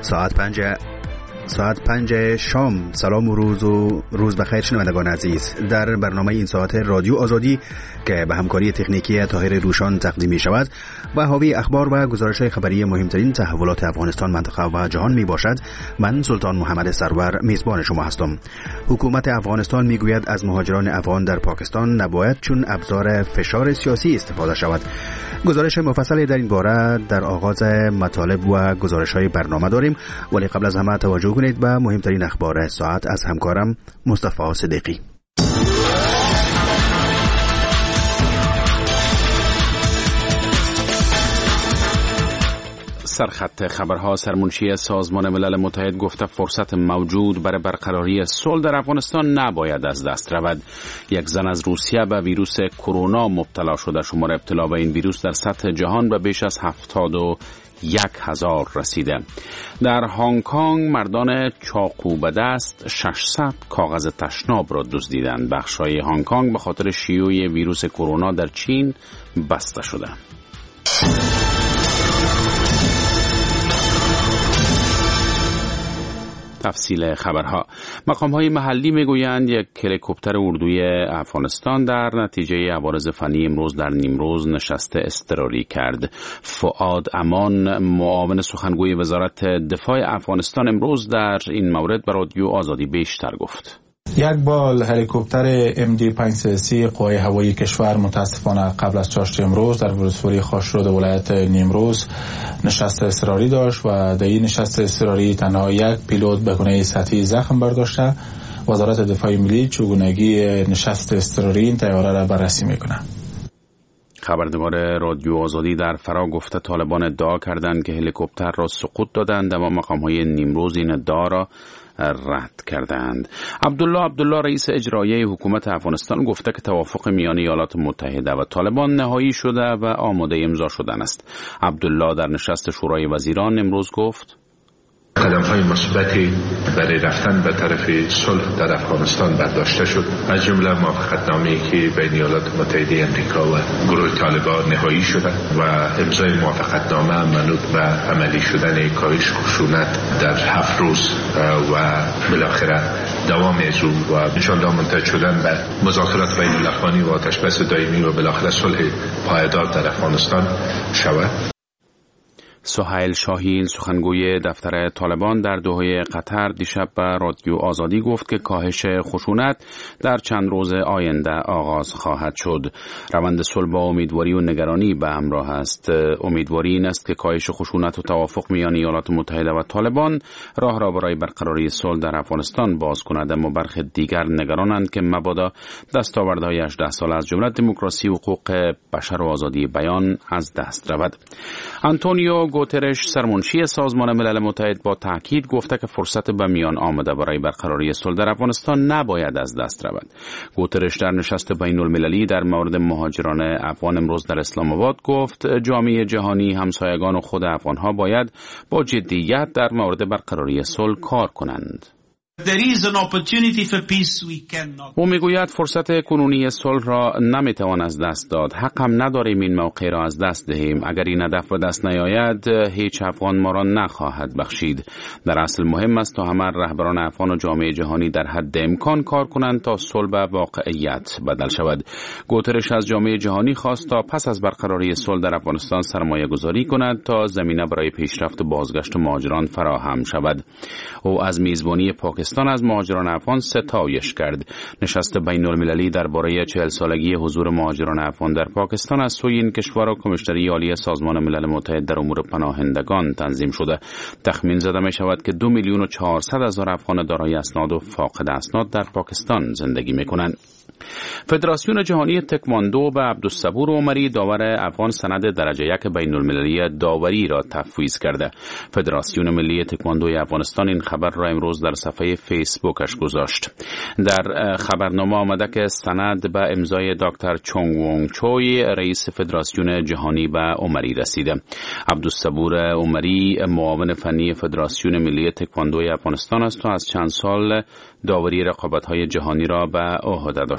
ساعت 5 شام. سلام و روز بخیر شنوندگان عزیز. در برنامه این ساعت رادیو آزادی که به همکاری تکنیکی طاهر روشان تقدیم می شود و حاوی اخبار و گزارش‌های خبری مهمترین تحولات افغانستان، منطقه و جهان می باشد، من سلطان محمد سرور میزبان شما هستم. حکومت افغانستان می گوید از مهاجران افغان در پاکستان نباید چون ابزار فشار سیاسی استفاده شود. گزارش مفصلی در این باره در آغاز مطالب و گزارش‌های برنامه داریم، ولی قبل از همه توجه کنید به مهمترین اخبار ساعت از همکارم مصطفی صدیقی. سرخط خبرها. سرمنشی سازمان ملل متحد گفته فرصت موجود برای برقراری صلح در افغانستان نباید از دست رود. یک زن از روسیه به ویروس کرونا مبتلا شده. شمار ابتلا به این ویروس در سطح جهان به بیش از 71,000 رسیده. در هنگ کنگ مردان چاقو به دست 600 کاغذ تشناب را دزدیدند. بخش‌های هنگ کنگ به خاطر شیوع ویروس کرونا در چین بسته شده. تفصیل خبرها. مقام‌های محلی میگویند یک هلیکوپتر اردوی افغانستان در نتیجه عوارض فنی امروز در نیمروز نشست اضطراری کرد. فؤاد امان، معاون سخنگوی وزارت دفاع افغانستان، امروز در این مورد به رادیو آزادی بیشتر گفت. یک بال هلیکوپتر MD530 قوای هوایی کشور متاسفانه قبل از چاشت امروز در ولسوالی خاشرود ولایت نیمروز نشست اضطراری داشت و در این نشست اضطراری تنها یک پیلوت به گونه سطحی زخم برداشته. وزارت دفاع ملی چگونگی نشست اضطراری این طیاره را بررسی میکنه. خبرنگار رادیو آزادی در فرا گفته طالبان ادعا کردند که هلیکوپتر را سقوط دادند، اما مقام‌های نیمروز این ادعا را رد کردند. عبدالله رئیس اجرایی حکومت افغانستان گفته که توافق میان ایالات متحده و طالبان نهایی شده و آماده امضا شدن است. عبدالله در نشست شورای وزیران امروز گفت قدم‌های مثبتی برای رفتن به طرف صلح در افغانستان برداشته شد، از جمله موافقتنامه‌ای که بین ایالات متحده آمریکا و گروه طالبان نهایی شده و امضای موافقتنامه منوط به عملی شدن کاهش خشونت در 7 روز و بالاخره دوام از او و انشاءالله منتهی شدن به مذاکرات بین الاقوانی و آتش‌بس دائمی و بالاخره صلح پایدار در افغانستان شود. سهیل شاهین، سخنگوی دفتر طالبان در دوحه قطر، دیشب به رادیو آزادی گفت که کاهش خشونت در چند روز آینده آغاز خواهد شد. روند صلح با امیدواری و نگرانی به همراه است. امیدواری این است که کاهش خشونت و توافق میان ایالات متحده و طالبان راه را برای برقراری صلح در افغانستان باز کند، اما برخی دیگر نگرانند که مبادا دستاوردهای 18 سال از جمله دموکراسی و حقوق بشر و آزادی بیان از دست رود. آنتونیو گوترش، سرمنشی سازمان ملل متحد، با تاکید گفته که فرصت به میان آمده برای برقراری صلح در افغانستان نباید از دست رود. گوترش در نشست بین المللی در مورد مهاجران افغان امروز در اسلام آباد گفت جامعه جهانی، همسایگان و خود افغانها باید با جدیت در مورد برقراری صلح کار کنند. او میگوید فرصت کنونی صلح را نمیتوان از دست داد. حق هم نداریم این موقع را از دست دهیم. اگر این هدف به دست نیاید هیچ افغان ما را نخواهد بخشید. در اصل مهم است تا همه رهبران افغان و جامعه جهانی در حد امکان کار کنند تا صلح به واقعیت بدل شود. گوترش از جامعه جهانی خواست تا پس از برقراری صلح در افغانستان سرمایه گذاری کند تا زمینه برای پیشرفت و بازگشت مهاجران فراهم شود. او از میزبانی پاکستان از مهاجران افغان ستایش کرد. نشست بین المللی درباره 40 سالگی حضور مهاجران افغان در پاکستان از سوی این کشور و کمیشنری عالی سازمان ملل متحد در امور پناهندگان تنظیم شده. تخمین زده می شود که 2,400,000 افغان دارای اسناد و فاقد اسناد در پاکستان زندگی می کنند. فدراسیون جهانی تکواندو به عبدالصبور عمری، داور افغان، سند درجه 1 بین المللی داوری را تفویض کرده. فدراسیون ملی تکواندوی افغانستان این خبر را امروز در صفحه فیسبوکش گذاشت. در خبرنامه آمده که سند به امضای دکتر چونگ وونگ چوی، رئیس فدراسیون جهانی، به عمری رسیده. عبدالصبور عمری معاون فنی فدراسیون ملی تکواندوی افغانستان است و از چند سال داوری رقابت‌های جهانی را به عهده داشته.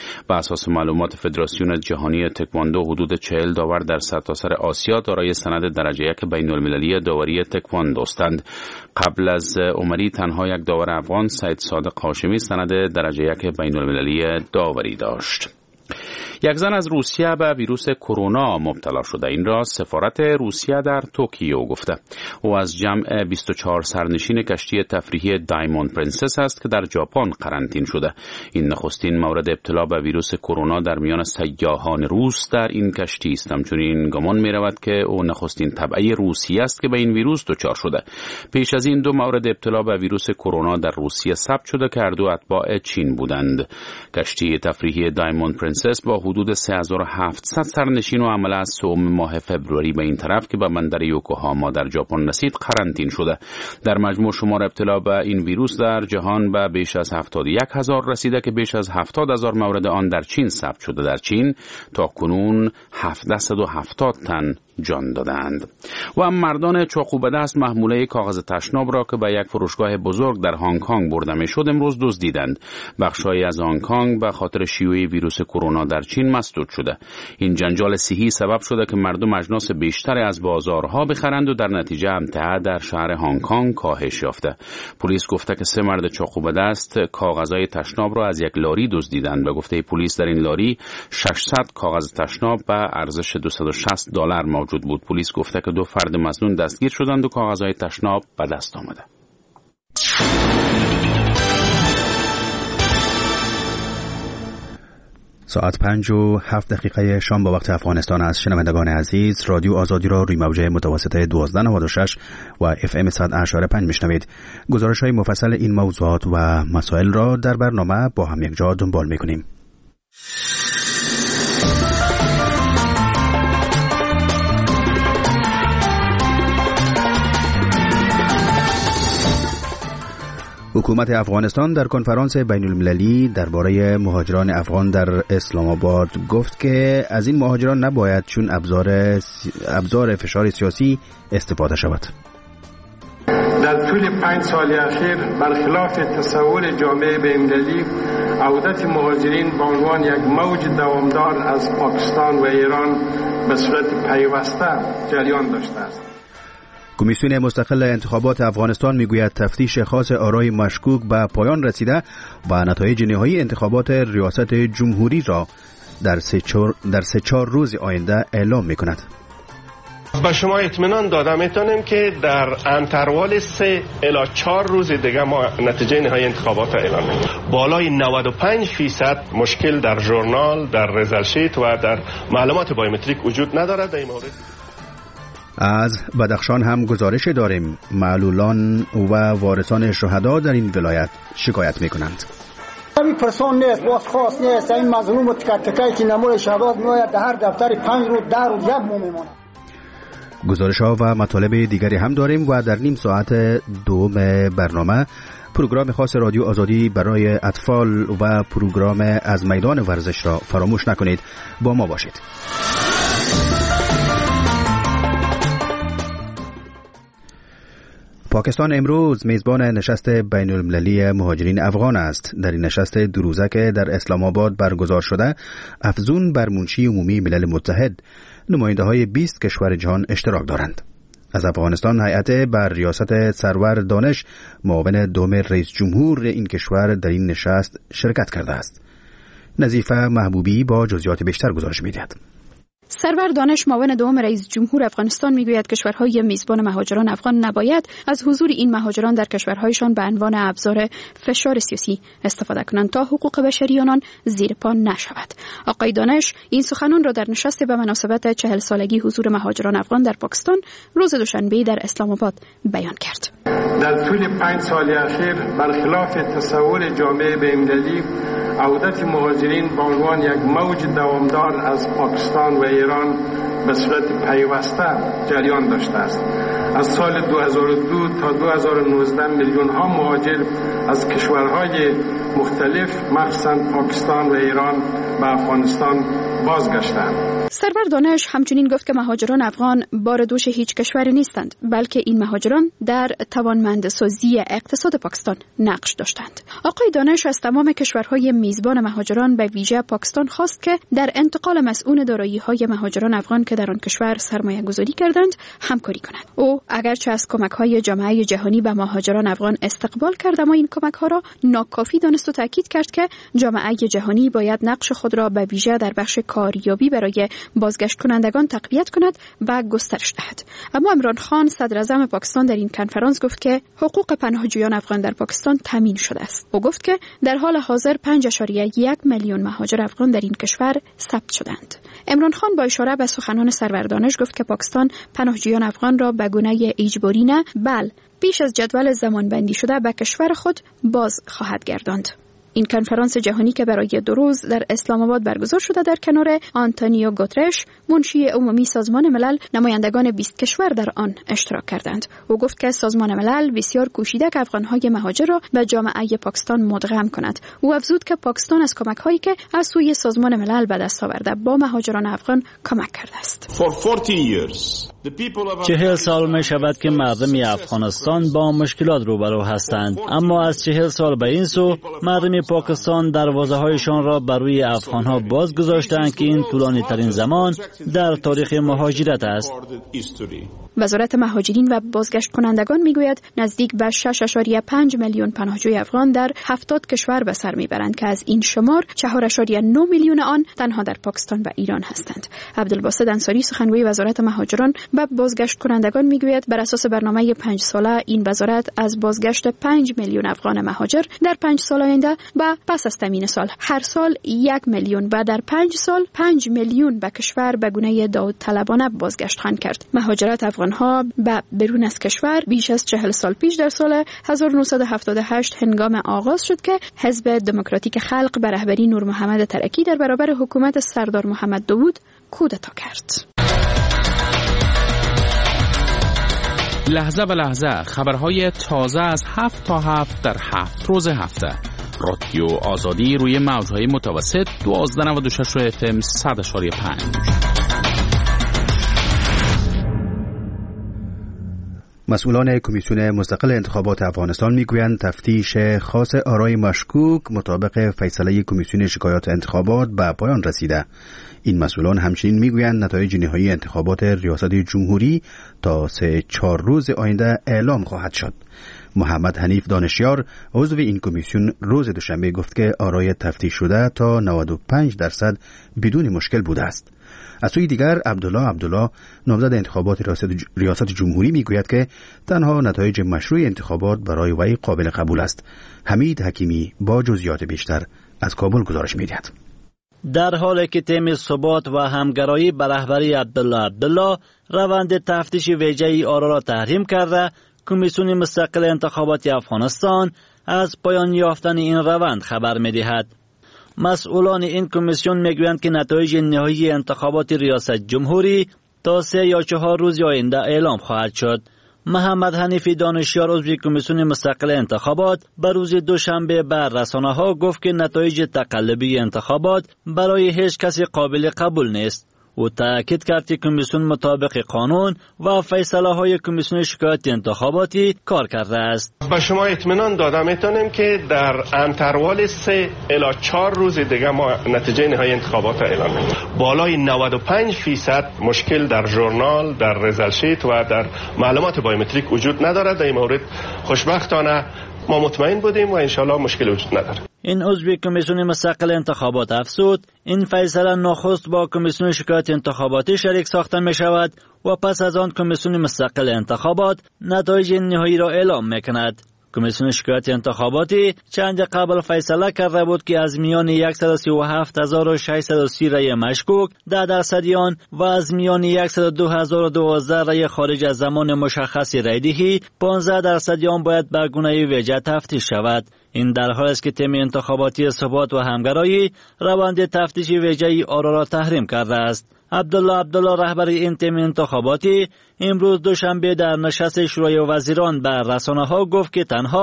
بر اساس معلومات فدراسیون جهانی تکواندو حدود 40 داور در سرتاسر آسیا دارای سند درجه 1 بین‌المللی داوری تکواندوستند. قبل از عمری تنها یک داور افغان سید صادق هاشمی سند درجه 1 بین‌المللی داوری داشت. یک زن از روسیه به ویروس کرونا مبتلا شده. این را سفارت روسیه در توکیو گفته. او از جمع 24 سرنشین کشتی تفریحی دایموند پرنسس است که در ژاپن قرنطین شده. این نخستین مورد ابتلا به ویروس کرونا در میان سیاحان روس در این کشتی است. همچنین گمان می رود که او نخستین تبعه روسی است که به این ویروس دچار شده. پیش از این 2 مورد ابتلا به ویروس کرونا در روسیه ثبت شده که هر دو اتباع چین بودند. کشتی تفریحی دایموند پرنسس با حدود 3700 سرنشین و عمله از 3 ماه فبروری به این طرف که به بندر یوکوهاما در ژاپن رسید قرنطین شده. در مجموع شمار ابتلا به این ویروس در جهان به بیش از 71000 رسیده که بیش از 70000 مورد آن در چین ثبت شده. در چین تا کنون 770 تن جان دادند. و مردان چاقو به دست محموله کاغذ تشناب را که به یک فروشگاه بزرگ در هنگ کنگ برده میشد امروز دزدیدند. بخشایی از هنگ کنگ به خاطر شیوع ویروس کرونا در چین مسدود شده. این جنجال صحی سبب شده که مردم اجناس بیشتری از بازارها بخرند و در نتیجه امتحان در شهر هنگ کنگ کاهش یافته. پلیس گفته که 3 مرد چاقو به دست کاغذهای تشناب را از یک لاری دزدیدند. به گفته پلیس در این لاری 600 کاغذ تشناب به ارزش $260 موجود بود. پلیس گفته که 2 فرد مظنون دستگیر شدند و کاغذهای تشناب به دست آمده. ساعت 5:07 شام با وقت افغانستان است. شنوندگان عزیز، رادیو آزادی را روی موجه متوسط 1296 و FM 100.5 میشنوید. گزارش‌های مفصل این موضوعات و مسائل را در برنامه با هم یکجا دنبال می‌کنیم. حکومت افغانستان در کنفرانس بین‌المللی درباره مهاجران افغان در اسلام آباد گفت که از این مهاجران نباید چون ابزار فشار سیاسی استفاده شود. در طول 5 سال اخیر برخلاف تصور جامعه بین‌المللی عودت مهاجرین به عنوان یک موج دوامدار از پاکستان و ایران به صورت پیوسته جریان داشته است. کمیسیون مستقل انتخابات افغانستان میگوید تفتیش خاص آرای مشکوک به پایان رسیده و نتایج نهایی انتخابات ریاست جمهوری را در 3-4 روز آینده اعلام میکند. با شما اطمینان داده میتونیم که در انتروال 3 الی 4 روز دیگه ما نتیجه نهایی انتخابات را اعلام میکنیم. بالای 95% مشکل در ژورنال، در ریزالت شیت و در معلومات بایومتریک وجود ندارد. در این مورد از بدخشان هم گزارش داریم. معلولان و وارثان شهدا در این ولایت شکایت میکنند. این پرسون نیست، بازخواست نیست. این مظلوم و تکه که نمور شهباز میآید در هر دفتر 5 روز 10 روز یک مو میماند. گزارش ها و مطالب دیگری هم داریم و در نیم ساعت دوم برنامه پروگرام خاص رادیو آزادی برای اطفال و پروگرام از میدان ورزش را فراموش نکنید. با ما باشید. پاکستان امروز میزبان نشست بین‌المللی مهاجرین افغان است. در این نشست 2 روزه که در اسلام آباد برگزار شده، افزون بر منشی عمومی ملل متحد نماینده‌های 20 کشور جهان اشتراک دارند. از افغانستان هیئت بر ریاست سرور دانش معاون دوم رئیس جمهور این کشور در این نشست شرکت کرده است. نظیفه محبوبی با جزئیات بیشتر گزارش می‌دهد. سرور دانش معاون دوم رئیس جمهور افغانستان میگوید کشورهای میزبان مهاجران افغان نباید از حضور این مهاجران در کشورهایشان به عنوان ابزار فشار سیاسی استفاده کنند تا حقوق بشری آنان زیر پا نشود. آقای دانش این سخنان را در نشست به مناسبت 40 سالگی حضور مهاجران افغان در پاکستان روز دوشنبه در اسلام آباد بیان کرد. در طول 5 سال اخیر برخلاف تصور جامعه بین‌المللی عودت مهاجرین به عنوان یک موج دوامدار از پاکستان و ایران به صورت پیوسته جریان داشته است. از سال 2002 تا 2019 میلیون ها مهاجر از کشورهای مختلف مخصوصاً پاکستان و ایران به افغانستان بازگشتند. سرور دانش همچنین گفت که مهاجران افغان بار دوش هیچ کشوری نیستند، بلکه این مهاجران در توانمندسازی اقتصاد پاکستان نقش داشتند. آقای دانش از تمام کشورهای میزبان مهاجران به ویژه پاکستان خواست که در انتقال مسئول دارایی‌های مهاجران افغان که در آن کشور سرمایه‌گذاری کردند همکاری کنند. او اگرچه از کمک‌های جامعه جهانی به مهاجران افغان استقبال کرد، اما این کمک‌ها را ناکافی دانست و تاکید کرد که جامعه جهانی باید نقش خود را به ویژه در بخش کاریابی برای بازگشت کنندگان تقویت کند و گسترش دهد. اما عمران خان صدر اعظم پاکستان در این کنفرانس گفت که حقوق پناهجویان افغان در پاکستان تامین شده است. او گفت که در حال حاضر 5.1 میلیون مهاجر افغان در این کشور ثبت شدند. عمران خان با اشاره به سخنان سرور دانش گفت که پاکستان پناهجویان افغان را به گونه اجباری نه، بل پیش از جدول زمانبندی شده به کشور خود باز خواهد گرداند. این کنفرانس جهانی که برای 2 روز در اسلام آباد برگزار شده در کنار آنتونیو گوترش منشی عمومی سازمان ملل، نمایندگان 20 کشور در آن اشتراک کردند. او گفت که سازمان ملل بسیار کوشیده که افغان‌های مهاجر را به جامعه پاکستان مدغم کند. او افزود که پاکستان از کمک‌هایی که از سوی سازمان ملل به دست آورده با مهاجران افغان کمک کرده است. 40 سال می شود که مردم افغانستان با مشکلات روبرو هستند، اما از 40 سال به این سو مردم پاکستان دروازه‌هایشان را بر روی افغان‌ها باز گذاشتند که این طولانی ترین زمان در تاریخ مهاجرت است. وزارت مهاجرین و بازگشت کنندگان میگوید نزدیک به 6.5 میلیون پناهجوی افغان در 70 کشور به سر میبرند که از این شمار 4.9 میلیون آن تنها در پاکستان و ایران هستند. عبدالباسط انصاری سخنگوی وزارت مهاجران و بازگشت کنندگان میگوید بر اساس برنامه 5 ساله این وزارت از بازگشت 5 میلیون افغان مهاجر در 5 سال آینده و پس از تامین سال هر سال 1 میلیون و در 5 سال 5 میلیون به کشور به گونه داوطلبانه بازگشت خواهند کرد. مهاجرت افغان‌ها به بیرون از کشور بیش از 40 سال پیش در سال 1978 هنگام آغاز شد که حزب دموکراتیک خلق به رهبری نور محمد ترکی در برابر حکومت سردار محمد داوود کودتا کرد. لحظه به لحظه خبرهای تازه از 7 تا 7 در 7 روز هفته. رادیو آزادی روی موجهای متوسط 1296 FM 100.5. مسئولان کمیسیون مستقل انتخابات افغانستان میگویند تفتیش خاص آرای مشکوک مطابق فیصله کمیسیون شکایات انتخابات به پایان رسیده. این مسئولان همچنین میگویند نتایج نهایی انتخابات ریاست جمهوری تا 3-4 روز آینده اعلام خواهد شد. محمد حنیف دانشیار عضو این کمیسیون روز دوشنبه گفت که آرای تفتیش شده تا 95% بدون مشکل بوده است. از سوی دیگر عبدالله نامزد انتخابات ریاست جمهوری میگوید که تنها نتایج مشروع انتخابات برای وی قابل قبول است. حمید حکیمی با جزئیات بیشتر از کابل گزارش می‌دهد. در حالی که تیم ثبات و همگرایی به رهبری عبدالله روند تفتیش ویژه آرا را تحریم کرده، کمیسیون مستقل انتخابات افغانستان از پایان یافتن این روند خبر می‌دهد. مسئولان این کمیسیون میگویند که نتایج نهایی انتخابات ریاست جمهوری تا 3 یا 4 روز آینده اعلام خواهد شد. محمد حنیفی دانشیار عضو کمیسیون مستقل انتخابات به روز دوشنبه بر رسانه‌ها گفت که نتایج تقلبی انتخابات برای هیچ کسی قابل قبول نیست. او تأکید کرد که کمیسیون مطابق قانون و فیصله های کمیسیون شکایات انتخاباتی کار کرده است. به شما اطمینان داده میتونیم که در انتروال 3 الی 4 روز دیگه ما نتیجه نهایی انتخابات اعلام می‌کنیم. بالای 95% مشکل در ژورنال، در رزالت شیت و در معلومات بایومتریک وجود ندارد. در این مورد خوشبختانه ما مطمئن بودیم و انشالله مشکل وجود نداره. این عضو کمیسیون مستقل انتخابات افزود این فیصله نخست با کمیسیون شکایات انتخاباتی شریک ساخته می شود و پس از آن کمیسیون مستقل انتخابات نتایج نهایی را اعلام می کند. کمیسیون شکایات انتخاباتی چند قبل فیصله کرده بود که از میان 137,630 رای مشکوک 10% آن و از میان 102,012 رای خارج از زمان مشخص رای دهی 15% آن باید به گونه ویژه تفتیش شود. این در حالی است که تیم انتخاباتی ثبات و همگرایی روند تفتیش ویژه آرا را تحریم کرده است. عبدالله رهبر این تیم انتخاباتی امروز دوشنبه در نشست شورای وزیران بر رسانه‌ها گفت که تنها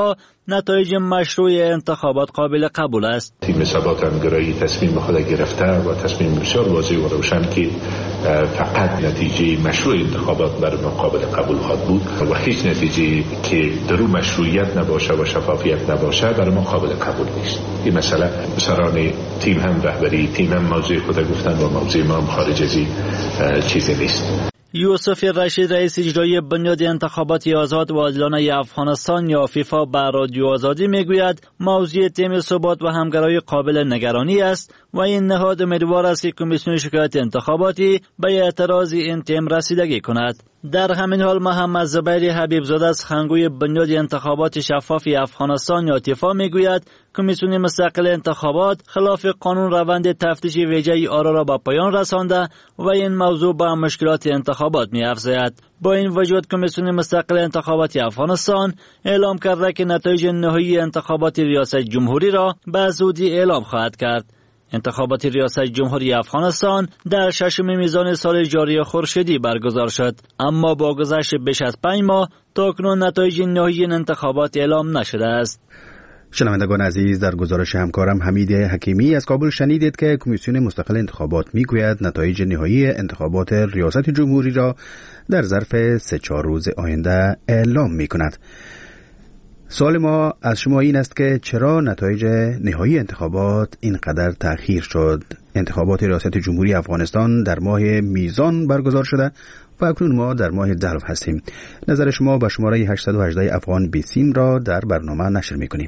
نتایج مشروع انتخابات قابل قبول است. تیم ثبات همگرایی تصمیم خود گرفته و تصمیم بسیار واضح و روشن که فقط نتیجه مشروع انتخابات بر ما قابل قبول خواهد بود و هیچ نتیجه که در اون مشروعیت نباشه و شفافیت نباشه بر ما قابل قبول نیست. این مسئله سران تیم هم رهبری تیم هم موضوع خود گفتن و موضوع ما هم خارج از این چیزی نیست. یوسف رشید رئیس اجرایی بنیاد انتخابات آزاد و عادلانه افغانستان یا فیفا بر رادیو آزادی میگوید موضوع تیم ثبات و همگرایی قابل نگرانی است و این نهاد امیدوار است که کمیسیون شکایت انتخاباتی به اعتراض این تیم رسیدگی کند. در همین حال محمد زبیر حبیبزاده از خنگوی بنیاد انتخابات شفاف افغانستان یا تیفا میگوید کمیسیون مستقل انتخابات خلاف قانون روند تفتیش ویژه آرا را به پایان رسانده و این موضوع به مشکلات انتخابات می‌افزاید. با این وجود کمیسیون مستقل انتخابات افغانستان اعلام کرده که نتایج نهایی انتخابات ریاست جمهوری را به زودی اعلام خواهد کرد. انتخابات ریاست جمهوری افغانستان در 6 میزان سال جاری خورشیدی برگزار شد، اما با گذشت بیش از 5 ماه تاکنون نتایج نهایی انتخابات اعلام نشده است. شنوندگان عزیز، در گزارش همکارم حمید حکیمی از کابل شنیدید که کمیسیون مستقل انتخابات میگوید نتایج نهایی انتخابات ریاست جمهوری را در ظرف 3-4 روز آینده اعلام میکند. سوال ما از شما این است که چرا نتایج نهایی انتخابات اینقدر تأخیر شد؟ انتخابات ریاست جمهوری افغانستان در ماه میزان برگزار شده و اکنون ما در ماه دلو هستیم. نظر شما با شماره 818 افغان بیسیم را در برنامه نشر میکنیم.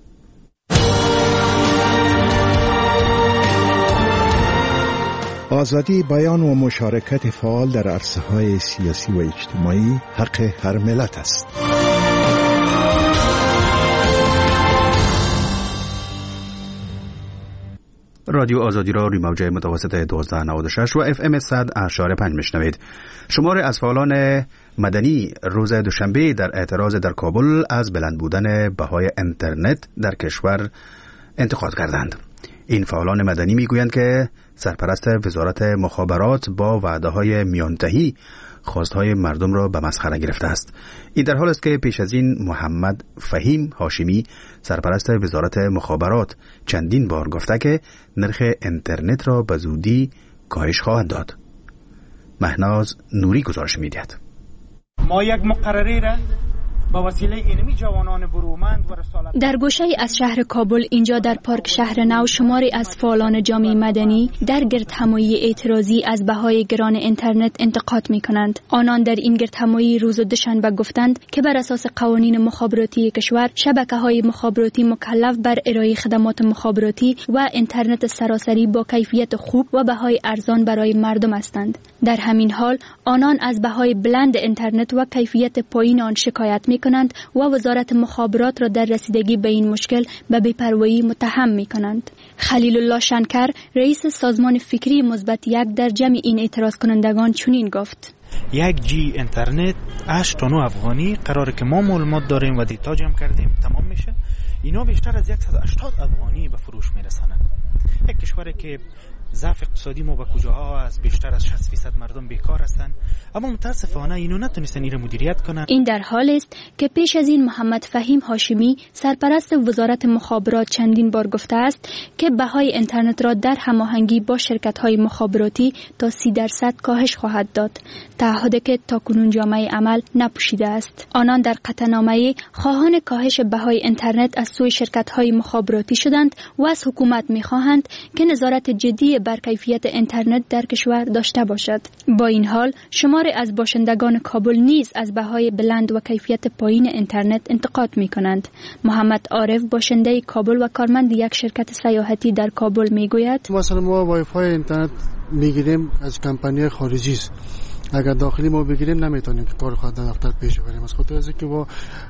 آزادی بیان و مشارکت فعال در عرصه‌های سیاسی و اجتماعی حق هر ملت است. رادیو آزادی را روی موج متوسط 1296 و اف ام 100.5 میشنوید. شمار از فعالان مدنی روز دوشنبه در اعتراض در کابل از بلند بودن بهای اینترنت در کشور انتقاد کردند. این فعالان مدنی میگویند که سرپرست وزارت مخابرات با وعده‌های میانتهی خواستهای مردم را به مسخره گرفته است. این در حال است که پیش از این محمد فهیم هاشمی سرپرست وزارت مخابرات چندین بار گفته که نرخ اینترنت را به زودی کاهش خواهد داد. مهناز نوری گزارش می‌دهد. ما یک مقرری را با وسیله اینمی جوانان برومند و رسالت در گوشه از شهر کابل اینجا در پارک شهر نو شماری از فعالان جامعه مدنی در گردهمایی اعتراضی از بهای گران اینترنت انتقاد می‌کنند. آنان در این گردهمایی روز دوشنبه گفتند که بر اساس قوانین مخابراتی کشور شبکه‌های مخابراتی مکلف بر ارائه خدمات مخابراتی و اینترنت سراسری با کیفیت خوب و بهای ارزان برای مردم هستند. در همین حال آنان از بهای بلند اینترنت و کیفیت پایین آن شکایت می‌کنند و وزارت مخابرات را در رسیدگی به این مشکل به بی‌پروایی متهم می‌کنند. خلیل الله شنکر رئیس سازمان فکری مثبت 1 در جمع این اعتراض کنندگان چنین گفت: 1G اینترنت 8 تا 9 افغانی قراره که ما معلومات داریم و دیتا جمع کردیم تمام میشه. اینا بیشتر از 180 افغانی به فروش میرسانند. یک کشوری که ضعف اقتصادی ما به کجاها از بیشتر از 60% مردم بیکار هستند، اما متاسفانه اینو نتونستن این مدیریت کنن. این در حال است که پیش از این محمد فهیم هاشمی سرپرست وزارت مخابرات چندین بار گفته است که بهای اینترنت را در هماهنگی با شرکت‌های مخابراتی تا 30% کاهش خواهد داد، تعهدی که تاکنون جامعه عمل نپوشیده است. آنان در قطعنامه خواهان کاهش بهای اینترنت از سوی شرکت‌های مخابراتی شدند و از حکومت می‌خواهند که نظارت جدی بر کیفیت اینترنت در کشور داشته باشد. با این حال شمار از باشندگان کابل نیز از بهای بلند و کیفیت پایین اینترنت انتقاد می‌کنند. محمد عارف باشنده کابل و کارمند یک شرکت سیاحتی در کابل میگوید: مثلا ما وای فای اینترنت میگیریم از کمپانی خارجی است. اگر داخلی ما بگیریم نمیتونیم که کار خود در دفتر پیش ببریم. از خاطر اینکه با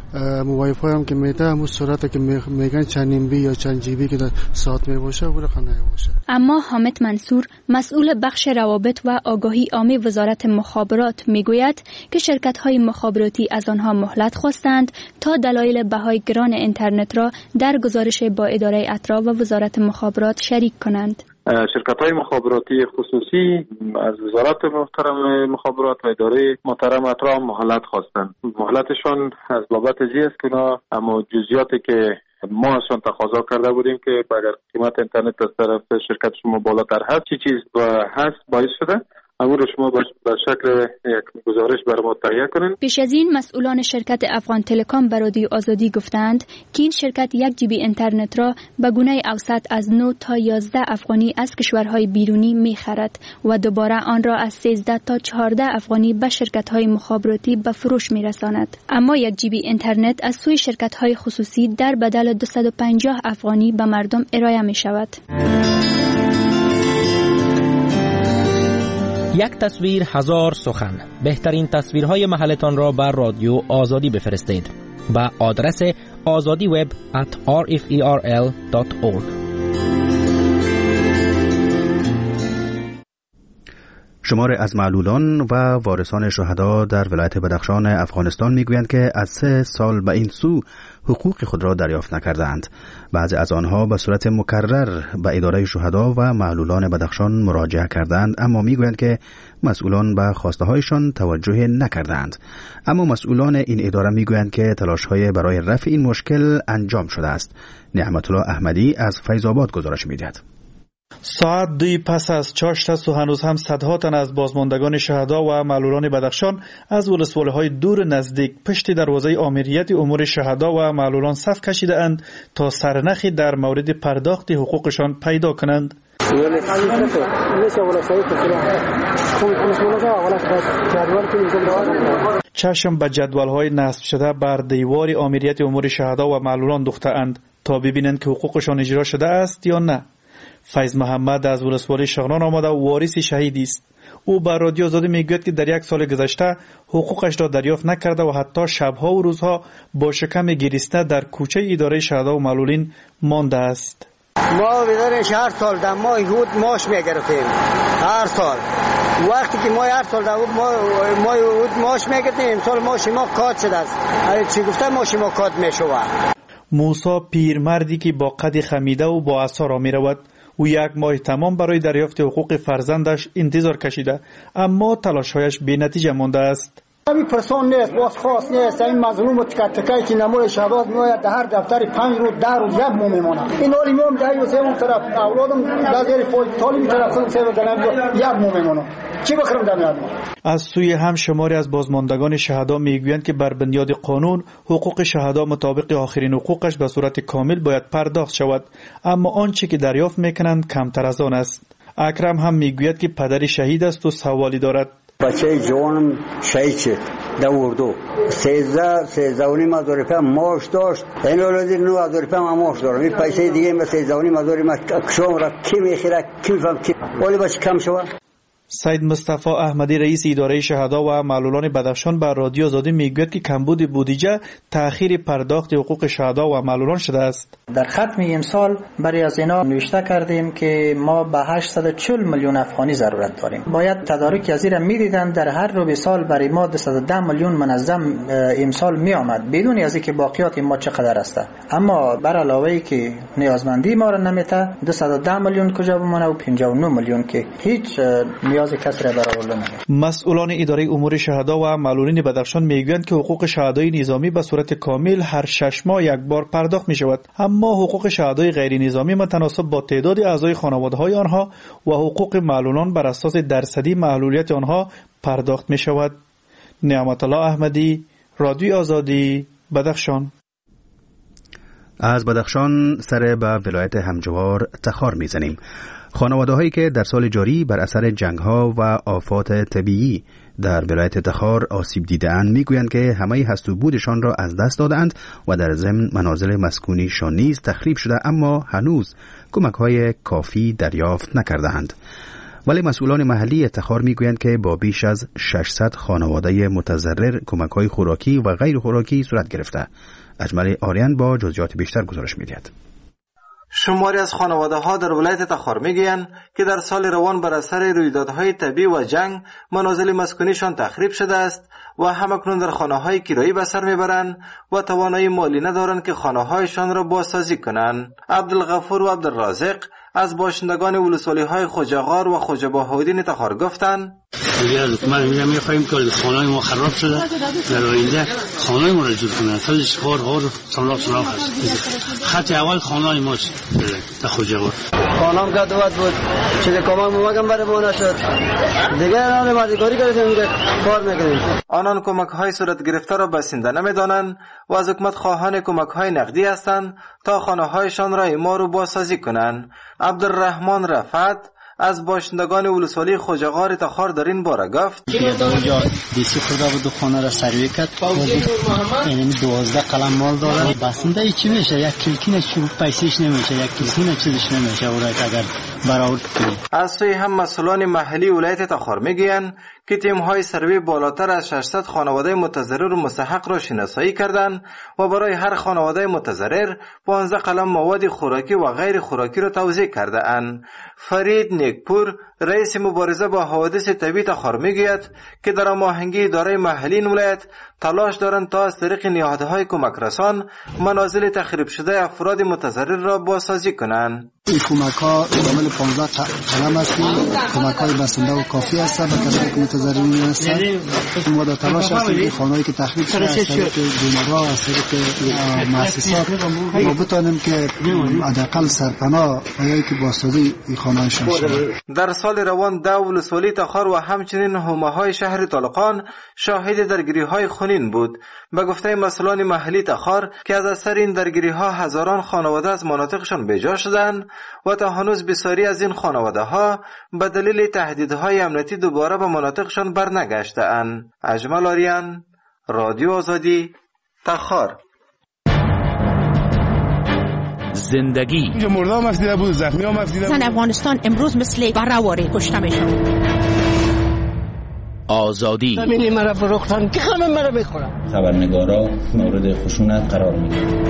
وای فای هم که میده همون سرعتی که میگن چند MB یا چند GB که در ساعت میباشه و رقم نمیباشه. اما حامد منصور مسئول بخش روابط و آگاهی عامه وزارت مخابرات میگوید که شرکت‌های مخابراتی از آنها مهلت خواستند تا دلایل بهای گران اینترنت را در گزارش با اداره اطراف و وزارت مخابرات شریک کنند. شرکت‌های مخابراتی خصوصی از وزارت محترم مخابرات و اداره محترم اطراف مهلت خواستند. مهلتشان از بابت است که اما جزئیاتی که ما ازشان تقاضا کرده بودیم که اگر قیمت اینترنت از طرف شرکت شما بالاتر هست چی چیز هست باعث شده امور شما به شکل یک گزارش بر ما تهیه کنین. پیش از این مسئولان شرکت افغان تلکام به رادیو آزادی گفتند که این شرکت 1 جیبی اینترنت را به گونه اوسط از 9 تا 11 افغانی از کشورهای بیرونی می‌خرد و دوباره آن را از 13 تا 14 افغانی به شرکت‌های مخابراتی به فروش می‌رساند. اما 1 جیبی اینترنت از سوی شرکت‌های خصوصی در بدل 250 افغانی به مردم ارائه می‌شود. یک تصویر هزار سخن. بهترین تصویرهای محلتان را بر رادیو آزادی بفرستید با آدرس azadiweb@rferl.org. شمار از معلولان و وارثان شهدا در ولایت بدخشان افغانستان میگویند که از 3 سال به این سو حقوق خود را دریافت نکردند. بعضی از آنها به صورت مکرر به اداره شهدا و معلولان بدخشان مراجعه کردند، اما میگویند که مسئولان به خواسته هایشان توجه نکردند. اما مسئولان این اداره میگویند که تلاش‌های برای رفع این مشکل انجام شده است. نعمت الله احمدی از فیض آباد گزارش می‌دهد. ساعت 2 پس از چاشت است و هنوز هم صدها تن از بازماندگان شهدا و معلولان بدخشان از ولسوالی‌های دور نزدیک پشت دروازه آمریت امور شهدا و معلولان صف کشیده اند تا سرنخی در مورد پرداخت حقوقشان پیدا کنند. چشم به جدول‌های نصب شده بر دیوار آمریت امور شهدا و معلولان دوخته اند تا ببینند که حقوقشان اجرا شده است یا نه. فیض محمد از ولسوالی شغنان آمده و وارث شهیدی است. او بر رادیو آزادی میگوید که در 1 سال گذشته حقوقش را دریافت نکرده و حتی شبها و روزها با شکم گریسته در کوچه اداره شهدا و معلولین مانده است. ما بیدارش هر سال در ماه هود ماش میگرفتیم. هر سال وقتی که ما هر سال در ماه هود ماش میگرفتیم، امسال ماش ما کات شده است. چی گفته ماش ما کات میشود. موسی پیرمردی که با قد خمیده و با عصا را میرود، او 1 ماه تمام برای دریافت حقوق فرزندش انتظار کشیده، اما تلاش‌هایش بی‌نتیجه مانده است. این پرسون نیست، بازخواست نیست. این مظلوم تکایی که نمای شهباز میآید در هر دفتر 5 روز 10 روز 1 ماه میماند. این حالی میام در و سوم طرف اولادم لازم فوج طالب طرف خودم سوم دارم 1 ماه میماند. چی بخرم دمیاد؟ از سوی هم شماری از بازماندگان شهدا میگویند که بر بنیاد قانون حقوق شهدا مطابق آخرین حقوقش به صورت کامل باید پرداخت شود، اما آنچه که دریافت میکنند کمتر از آن است. اکرم هم میگوید که پدر شهید است و سوالی دارد. بچه جوانم شهید شد در اردو. 13,500 روپیه معاش داشت. این اولادی 9,000 روپیه معاش دارم. این پیسه دیگه من 13,500 روپیه کشام را کی میخره کی فهم کی ولی بچه کم شود. سید مصطفی احمدی رئیس اداره شهدا و معلولان بدخشان بر رادیو آزادی میگوید که کمبود بودجه تأخیر پرداخت حقوق شهدا و معلولان شده است. در ختم امسال برای از اینا نوشته کردیم که ما به 840 میلیون افغانی ضرورت داریم. باید تدارک از این میدیدن در هر ربع سال برای ما 210 میلیون منظم امسال می آمد بدون از اینکه باقیات ما چقدر است. اما بر علاوه ای که نیازمندی ما را نمیته 210 میلیون کجا بمونه و 59 میلیون که هیچ مسئولان اداره امور شهدا و معلولین بدخشان میگویند که حقوق شهدای نظامی به صورت کامل هر 6 ماه 1 بار پرداخت می شود، اما حقوق شهدای غیر نظامی متناسب با تعداد اعضای خانواده های آنها و حقوق معلولان بر اساس درصدی معلولیت آنها پرداخت می شود. نعمت الله احمدی، رادیو آزادی، بدخشان. از بدخشان سر به ولایت همجوار تخار میزنیم. خانواده هایی که در سال جاری بر اثر جنگ ها و آفات طبیعی در ولایت تخار آسیب دیده‌اند میگویند که همه هست و بودشان را از دست دادند و در ضمن منازل مسکونیشان نیز تخریب شده، اما هنوز کمک های کافی دریافت نکرده‌اند. ولی مسئولان محلی تخار میگویند که با بیش از 600 خانواده متضرر کمک های خوراکی و غیر خوراکی صورت گرفته. اجمل آریان با جزئیات بیشتر گزارش می‌دهد. شماری از خانواده ها در ولایت تخار میگویند که در سال روان بر اثر رویدادهای طبیعی و جنگ منازل مسکونیشان تخریب شده است و همکنون در خانه‌های کرایی به سر میبرند و توانایی مالی ندارند که خانه‌هایشان را بازسازی کنند. عبدالغفور و عبدالرازق از باشندگان ولسوالی‌های خوجاغار و خوجه بهاءالدین تخار گفتند من می‌خوایم که خانه‌های ما خراب شده در آینده خانه‌های ما را جور کنن فلش خور سراغ هست خط اول خانه‌های ماست در خوجاغار خانم قدوت بود چیز کمک مگم برای ما نشد دیگه آن مدیکاری کردیم که کار میکنیم. آنان کمک‌های صورت گرفته را بسنده نمی‌دانند و از حکومت خواهان کمک‌های نقدی هستند تا خانه‌هایشان را اعمار و بازسازی کنند. عبدالرحمن رفعت از باشندگان ولسوالی خوجاغار تخار در این باره گفت در اونجا دیسی خدا بود خانه را سروی کرد یعنی 12 قلم مال داره بسنده چی میشه یک کلکین چوب پیسش نمیشه یک کلکین چیزش نمیشه اولایت اگر برآورد کنی. از سوی هم مسئولان محلی ولایت تخار میگویند که تیم‌های سروی بالاتر از 600 خانواده متضرر و مستحق را شناسایی کردند و برای هر خانواده متضرر 15 قلم مواد خوراکی و غیر خوراکی را توزیع کرده اند. فرید نیکپور رئیس مبارزه با حوادث طبیعی تخار میگوید که در هماهنگی اداره محلی این ولایت تلاش دارند تا از طریق نهادهای کمک رسان منازل تخریب شده افراد متضرر را بازسازی کنند. این کمک‌ها شامل 15 قلم است که کمک‌های بسنده و کافی است به کسانی که متضررین هستند. ما در تلاش هستیم که خانه‌هایی که تخریب شده از طریق دونرها از طریق مؤسسات ما بتوانیم که حداقل سرپناه و یا که بازسازی این خانه‌هایشان شود. در سال روان دو ولسوالی تخار و همچنین حومه‌های شهر طالقان شاهد درگیری‌های خونین بود. به گفته مسئولان محلی تخار که از اثر این درگیری‌ها هزاران خانواده از مناطقشان بیجا شدند و تا هنوز بسیاری از این خانواده‌ها به دلیل تهدیدهای امنیتی دوباره به مناطقشان برنگشته‌اند. اجمل آریان، رادیو آزادی، تخار. زندگی اینجا مردم مفدیده بود، زخمی هم مفدیده بود. زن افغانستان امروز مثل بره‌واره کشته میشن. آزادی زمینی مرا فروختن که همه مرا بخورن. خبرنگارا مورد خشونت قرار میگیرن.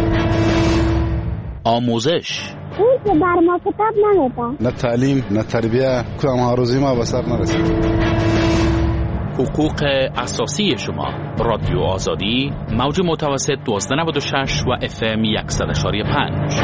آموزش اون که بر ما کتاب نمیده. نه تعلیم نه تربیه کدام ها روزی ما به سر نرسید. حقوق اساسی شما. رادیو آزادی موج متوسط 1296 و FM 100.5.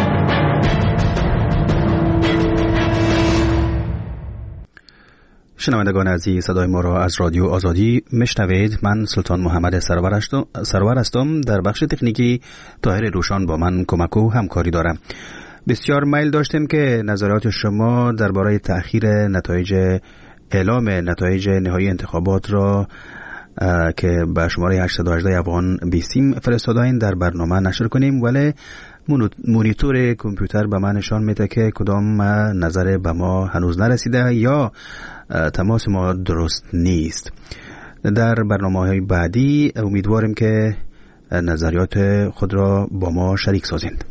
شنوندگان عزیز، صدای ما را از رادیو آزادی میشنوید. من سلطان محمد سرور هستم. در بخش تکنیکی طاهر روشان با من کمک و همکاری دارم. بسیار میل داشتیم که نظرات شما درباره تأخیر اعلام نتایج نهایی انتخابات را که به شماره 818 افغان بیسیم فرستادین در برنامه نشر کنیم، ولی مونیتور کامپیوتر به من نشان میده که کدام نظر به ما هنوز نرسیده یا تماس ما درست نیست. در برنامه‌های بعدی امیدواریم که نظریات خود را با ما شریک سازید.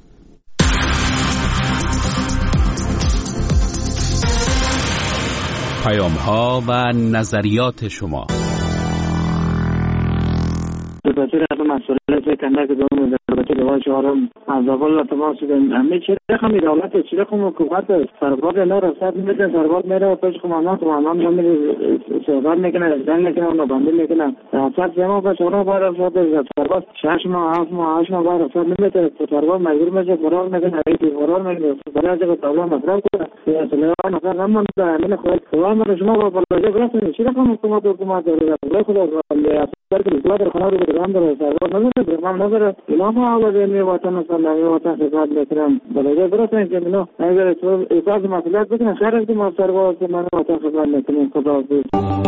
پیام‌ها و نظریات شما. بطور مسئولیت کنده که دوم در روای شهرم از اول تماس شدیم همه چیز رقم دولت چیز رقم حکومت سرباز نه رسد میده سرباز میره و پیش کماندان نمیره سرباز میکنه زن میکنه و بندی میکنه رسد زمان به شهرم باید رسد سرباز 6 ماه 7 ماه 8 ماه باید رسد نمیده سرباز مجبور میشه فرار میکنه فرار میکنه برای از پروبلم مطرح کنه سلیمان مثلا نمون همین خود ما شما با پروژه برسونید چی رقم حکومت داره خدا در که در خانه رو برام داره سرباز نظر اینا ما اول وطن سلامتی وطن خدمت میکنم بلکه برسن که منو اگر تو احساس مسئولیت بکنن شهر که ما سرباز من وطن خدمت میکنم. خدا حافظ.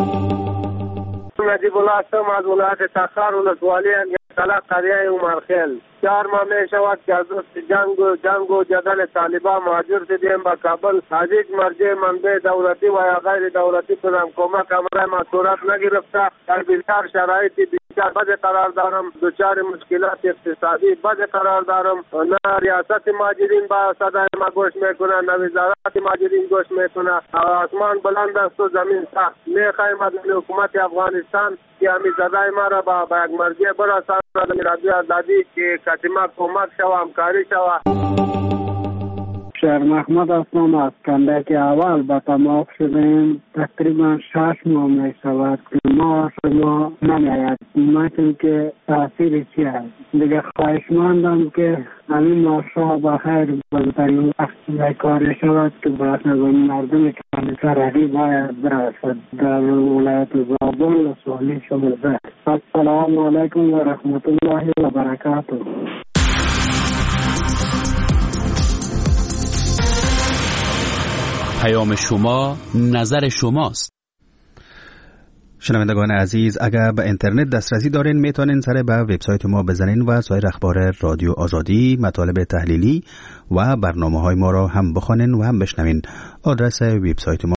نجیب الله هستم از ولایت تخار ولسوالی طلاق قریه عمرخیل. 4 ماه می شود که از جنگ و جدل طالبان مهاجر شدیم به کابل. از یک مرجع منبع دولتی و یا غیر دولتی کنم کمک امر ما صورت نگرفته. در بسیار شرایطی بسیار بد قرار دارم. دچار مشکلات اقتصادی بد قرار دارم. نه ریاست مهاجرین با صدای ما گوش میکنه، نه وزارت مهاجرین گوش میکنه. آسمان بلند است و زمین سخت. میخوایم از حکومت افغانستان که همین صدای ما را با یک مرجع برساند رادیو آزادی که کتیما کمک شوه همکاری شوه. شهر محمد هستم از کندک اول به تماف شدیم. تقریبا 6 ماه می شود که ما شما نمیاید. مثل که تاثیر چی هست دیگه خواهشمندم که همین ماشا با خیر بزرگترین وقتی کار شود که باید مردم کندکاری باید برسد در ولایت زابل سوالی شما ده. السلام علیکم و رحمت الله و برکاته. پیام شما نظر شماست. شنوندگان عزیز، اگر به اینترنت دسترسی دارین میتونین سر به وبسایت ما بزنین و سایر اخبار رادیو آزادی، مطالب تحلیلی و برنامه‌های ما را هم بخوانین و هم بشنوین. آدرس وبسایت ما